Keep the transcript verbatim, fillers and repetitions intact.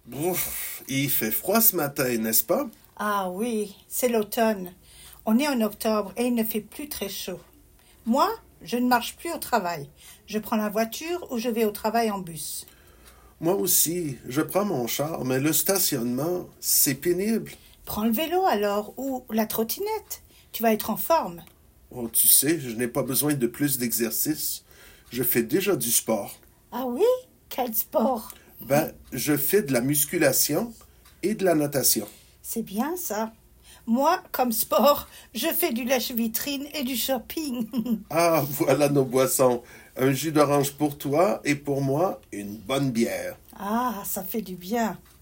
Ouf, il fait froid ce matin, n'est-ce pas? Ah oui, c'est l'automne. On est en octobre et il ne fait plus très chaud. Moi, je ne marche plus au travail. Je prends la voiture ou je vais au travail en bus. Moi aussi, je prends mon char, mais le stationnement, c'est pénible. Prends le vélo alors ou la trottinette. Tu vas être en forme. Oh, tu sais, je n'ai pas besoin de plus d'exercice. Je fais déjà du sport. Ah oui? Quel sport? Ben, je fais de la musculation et de la natation. C'est bien ça. Moi, comme sport, je fais du lèche-vitrine et du shopping. Ah, voilà nos boissons. Un jus d'orange pour toi et pour moi, une bonne bière. Ah, ça fait du bien.